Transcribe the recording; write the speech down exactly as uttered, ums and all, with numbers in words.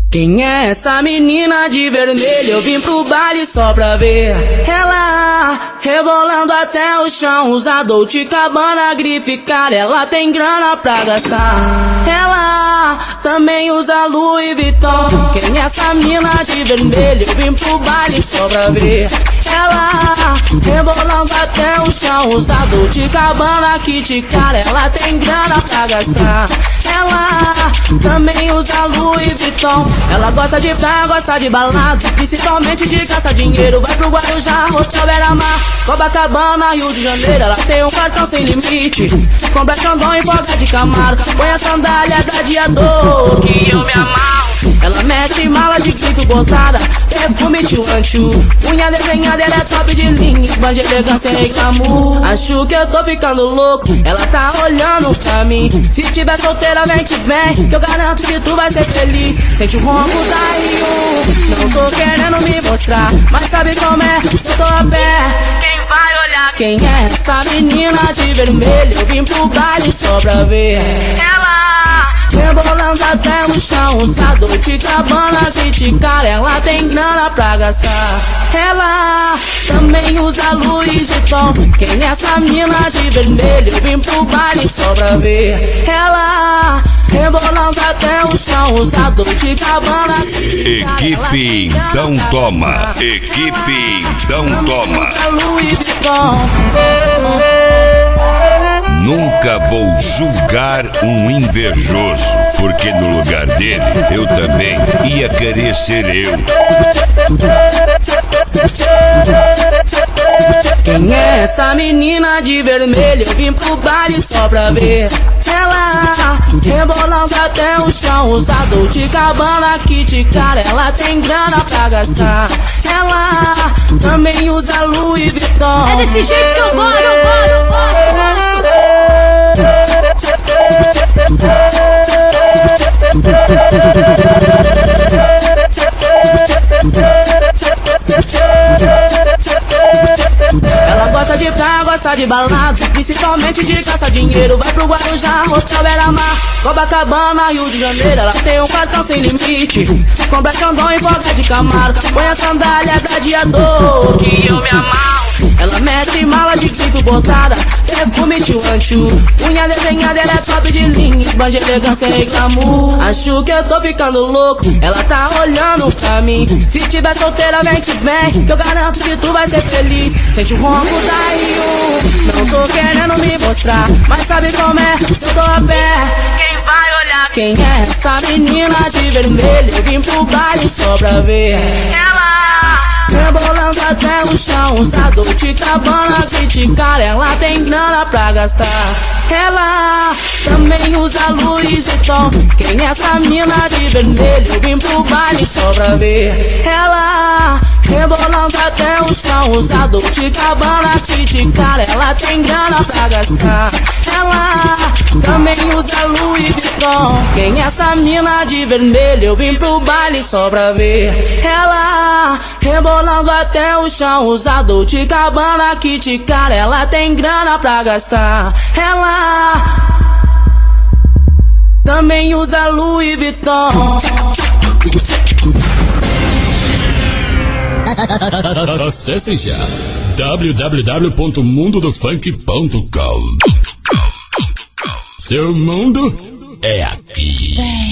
Quem é essa menina de vermelho? Eu vim pro baile só pra ver ela rebolando até o chão. Usa Dolce Gabbana, grife cara, ela tem grana pra gastar. Ela também usa Louis Vuitton. Quem é essa menina de vermelho? Eu vim pro baile só pra ver ela rebolando até o chão. Usa Dolce Gabbana, kit cara, ela tem grana pra gastar. Ela também usa Louis Vuitton. Ela gosta de praia, gosta de balada, principalmente de caça dinheiro. Vai pro Guarujá, Hotel Beira-Mar, Copacabana, Rio de Janeiro. Ela tem um cartão sem limite, compra Xandão e folga de Camaro. Põe a sandália gladiador, que eu me amarro. Ela mete mala de grife botada, perfume tchuanchu, unha desenhada, ela é top de linha, esbanja de elegância e glamour. Acho que eu tô ficando louco, ela tá olhando pra mim. Se tiver solteira vem que vem, que eu garanto que tu vai ser feliz. Sente o ronco da Rio, não tô querendo me mostrar, mas sabe como é, eu tô a pé. Quem vai olhar? Quem é essa menina de vermelho? Eu vim pro baile só pra ver ela rebolando até o chão. Usa Dolce Gabbana, kit cara, ela tem grana pra gastar. Ela também usa Louis Vuitton. Quem é essa menina de vermelho? Eu vim pro baile só pra ver ela rebolando até o chão. Usa Dolce Gabbana. Equipe Então Toma. Equipe Então Toma. Nunca vou julgar um invejoso, porque no lugar dele eu também ia querer ser eu. Quem é essa menina de vermelho? Eu vim pro baile só pra ver ela rebolando até o chão. Usa Dolce Gabbana, kit cara, ela tem grana pra gastar. Ela também usa Louis Vuitton. É desse jeito que eu gosto, eu gosto, eu gosto, eu gosto. Ela gosta de praia, gosta de balada, principalmente de caça dinheiro. Vai pro Guarujá, Hotel Beira-Mar, Copacabana, Rio de Janeiro. Ela tem um cartão sem limite, compra Xandão e folga de Camaro. Põe a sandália gladiador, que eu me amarro. Ela mete mala de grife botada, perfume tchuanchu, unha desenhada, ela é top de linha, esbanja de elegância e glamour. Acho que eu tô ficando louco, ela tá olhando pra mim. Se tiver solteira vem que vem, que eu garanto que tu vai ser feliz. Sente o ronco da Rio, não tô querendo me mostrar, mas sabe como é, eu tô a pé. Quem vai olhar? Quem é essa menina de vermelho? Eu vim pro baile só pra ver ela rebolando até o chão. Usa Dolce Gabbana, kit cara, ela tem grana pra gastar. Ela também usa Louis Vuitton. Quem é essa menina de vermelho? Eu vim pro baile só pra ver ela rebolando até o chão. Usa Dolce Gabbana, kit cara, ela tem grana pra gastar. Ela também usa Louis Vuitton. Quem é essa menina de vermelho? Eu vim pro baile só pra ver ela rebolando até o chão. Usa Dolce Gabbana, kit cara, ela tem grana pra gastar. Ela também usa Louis Vuitton. Acesse já w w w ponto mundo do funk ponto com. Seu mundo é aqui.